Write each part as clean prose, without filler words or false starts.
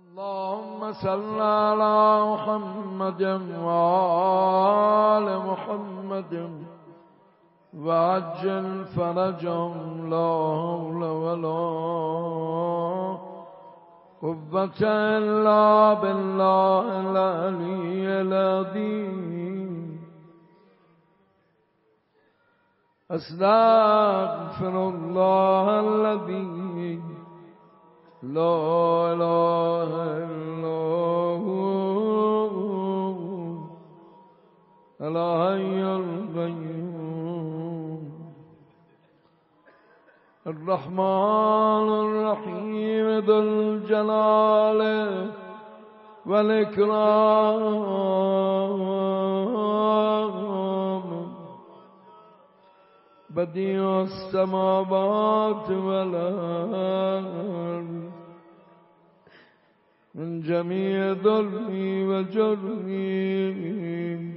اللهم صل على محمد وآل محمد وعجل فرجهم لا حول ولا قوة إلا بالله العلي العظيم. أستغفر الله الذي لا إله إلا هو الحي القيوم الرحمن الرحيم ذو الجلال والإكرام بديع السماوات والأرض من جميع ظلمي وجرمي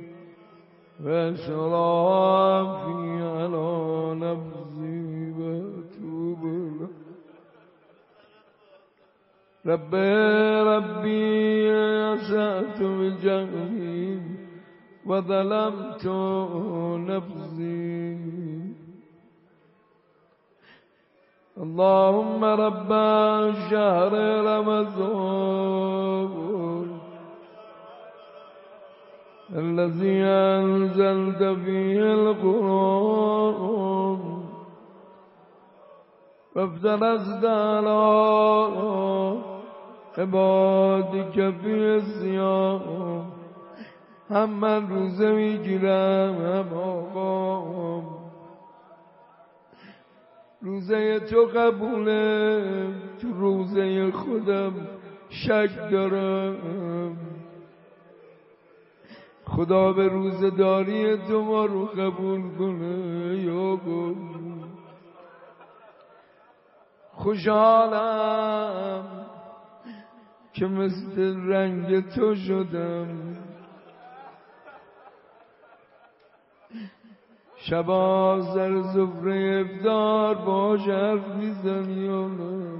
وإسرافي على نفسي وأتوب له. ربي أسأت بجهلي وظلمت نفسي. اللهم رب شهر رمضان الذي أنزلت فيه القرآن وافترضت على عبادك فيه الصيام هم من روزه میگیرم هم آقام روزه تو قبوله تو روزه خودم شک دارم. خدا به روزه‌داری تو ما رو قبول کنه یا گل. خوشحالم که مثل رنگ تو شدم شبا سر سفره افطار با حرف میزنی یا نه؟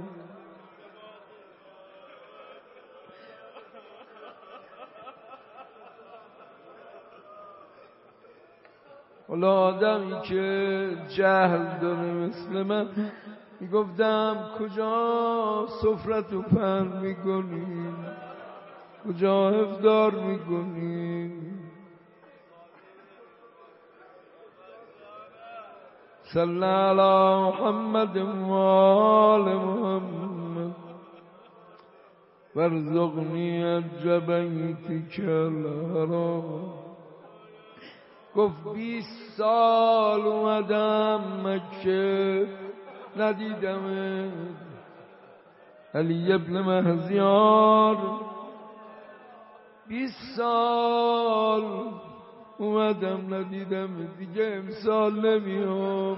حالا آدمی که جهل داره مثل من میگفتم کجا سفرتو پهن میکنی، کجا افطار میکنی. صلی علی محمد و آل محمد وارزقنی حج بیتک الحرام. گفت 20 سال اومدم مکه ندیدمت علی ابن مهزیار. 20 سال اومدم ندیدم دیگه امسال نمیام.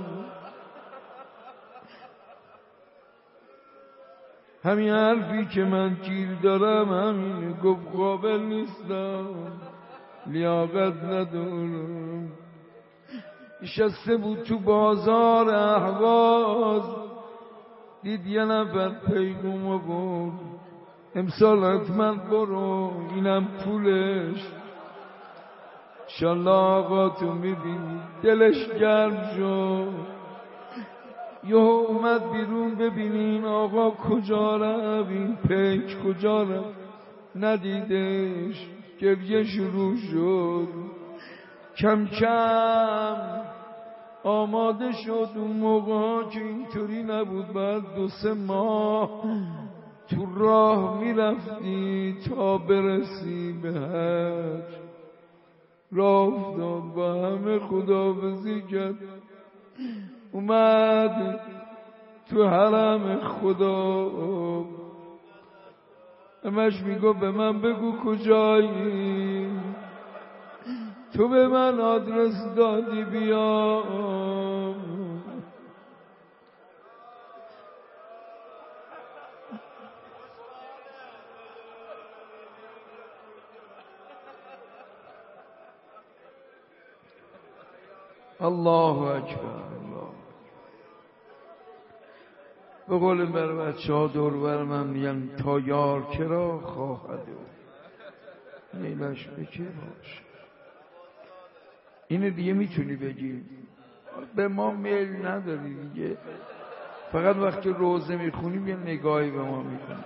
همین حرفی که من گیر دارم همینه. گفت قابل نیستم لیاقت ندارم. نشسته بود تو بازار اهواز دید یه نفر پیغام آورد امسال حتما برو اینم پولش انشالله آقا تو میبینی. دلش گرم شد یه اومد بیرون ببینین آقا کجا رفت، این پیک کجا رفت، ندیدش. گریه شروع شد. کم کم آماده شد. اون موقع که اینطوری نبود بعد 2-3 ماه تو راه میرفتی تا برسی به حج. راه افتاد با همه خداحافظی کرد اومد تو حرم خدا. همش میگو به من بگو کجایی، تو به من آدرس دادی بیام. الله اکبر. الله به قول بچه ها دور بر من میگن تا یار کرا خواهد میلش بکه باش. اینو دیگه میتونی بگی، به ما میل نداری دیگه، فقط وقتی روزه میخونیم یه نگاهی به ما میکنی.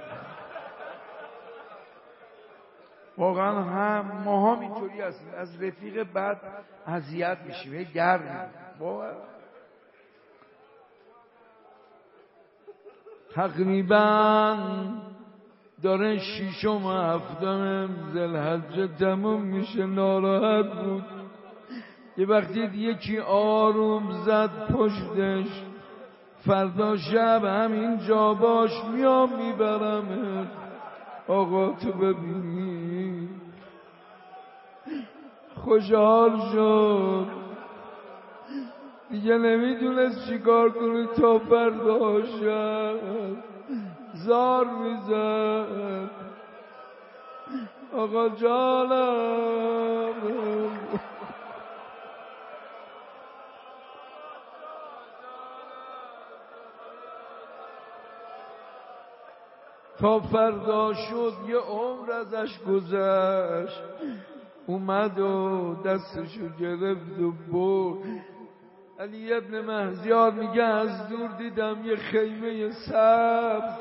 واقعا هم ما هم اینطوری هستیم، از رفیق بد اذیت میشیم، گرم واقعا. تقریبا داره 6 و 7 ذوالحجه تموم میشه. ناراحت بود یه وقتی یکی آروم زد پشتش، فردا شب همین جا باش میام میبرم. آقا تو ببینی خوشحال شد، دیگه نمیدونست چیکار کنه تا فردا شب زار میزد. آقا جانم تا فردا شد، یه عمر ازش گذشت، اومد و دستشو گرفت و برد. علی ابن مهزیار میگه از دور دیدم یه خیمه سبز،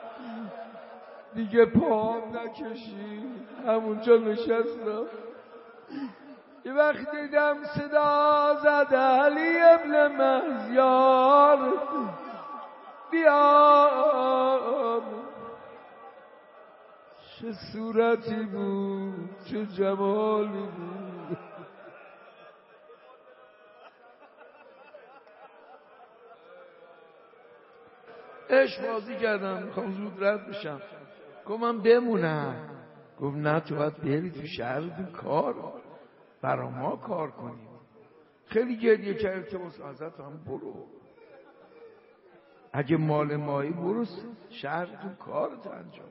دیگه پام نکشید، همونجا نشستم. یه وقت دیدم صدا زد علی ابن مهزیار بیا. چه صورتی بود، چه جمالی بود. عشق بازی کردم، میخوام زود رد بشم. گفت من بمونم. گفت نه تو باید بری تو شهرتون کار، برا ما کار کنیم. خیلی گریه کرد که حضرت هم برو، اگه مال مایی برو شهرتون کارت انجام.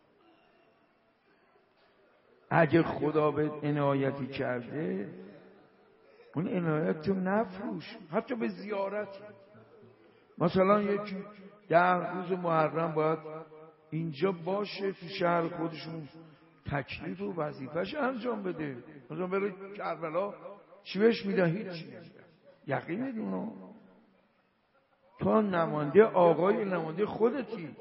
اگه خدا به عنایتی کرده اون عنایت رو نفروش، حتی به زیارت. مثلا یکی 10 روز محرم باید اینجا باشه، تو شهر خودشون تکلیف و وظیفه‌ش انجام بده. مثلا بره کربلا چی بهش میدن؟ هیچ یقین میدونو تو نماینده آقای نماینده خودتی،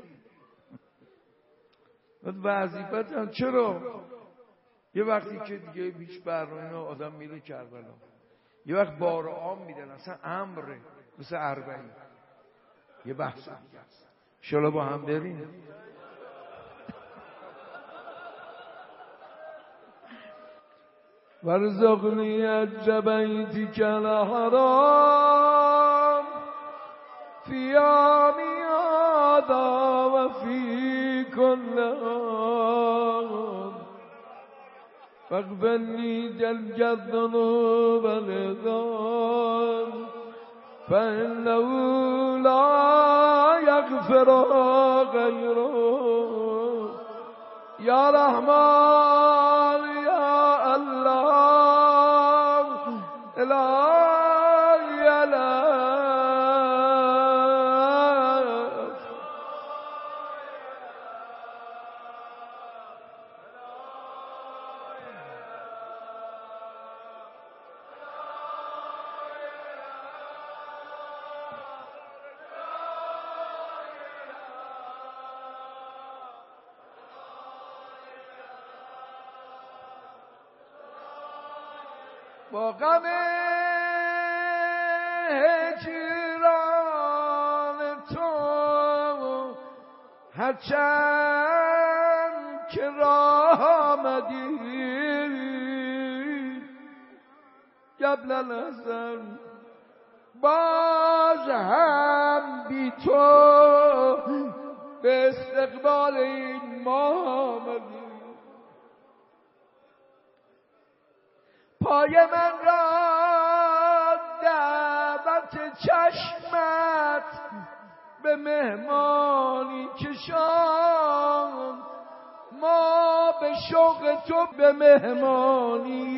وظیفت هم. چرا؟ یه وقتی که دیگه هیچ برنامه آدم میره کربلا، یه وقت بار عام میدن، اصلا امره، مثل 40 یه بحث دیگه است. انشالله با هم بریم. ورزقنی الجبیتی کل حرام فی آنی آدا و فی کل آن فاغفرنی جل الذنوب والعظام فإنه لا يغفر غيره یا رحمان یا الله الهی الهی. با غم هجران تو هرچند که راه آمدی قبل الحزن، باز هم بی تو به استقبال این ماه آمدی. پای من را دعوت چشمت به مهمانی کشان، ما به شوق تو به مهمانی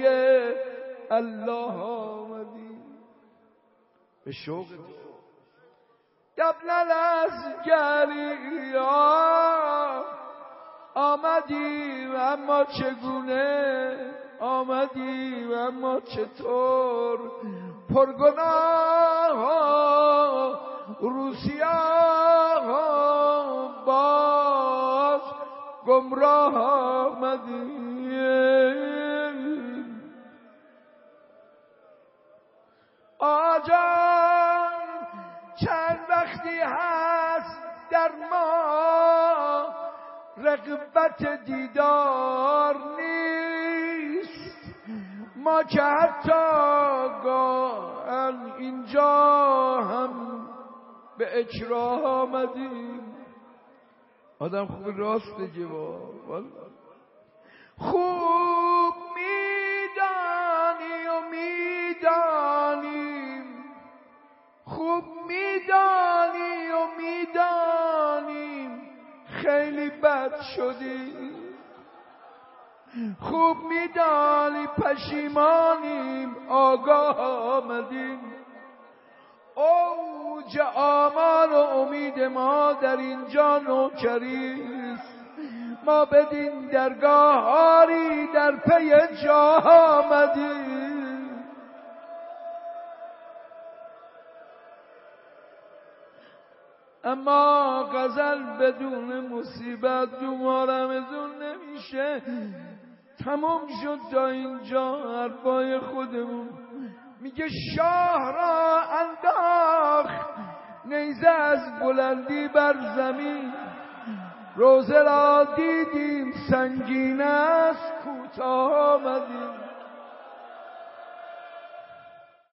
الله آمدیم. به شوق تو قبل العسکری آمدیم اما چگونه، آمدیم اما چطور، پرگناه روسیه باز گمراه آمدیم. آجان چند وقتی هست در ما رغبت دیدار نیست، ما که حتی گاهن اینجا هم به اکراه آمدیم. آدم خوب راست بگه والله. خوب میدانی و میدانیم، خوب میدانی و میدانیم خیلی بد شدیم، خوب میدانی پشیمانیم آگاه آمدیم. اوج آمال و امید ما در اینجا نوکریست، ما بدین درگاه آری در پی جا آمدیم. اما غزل بدون مصیبت دو رمضان نمیشه. تمام شد تا اینجا حرفای خودمون. میگه شاه را انداخت نیزه از بلندی بر زمین، روزه را دیدیم سنگین است کوتاه آمدیم.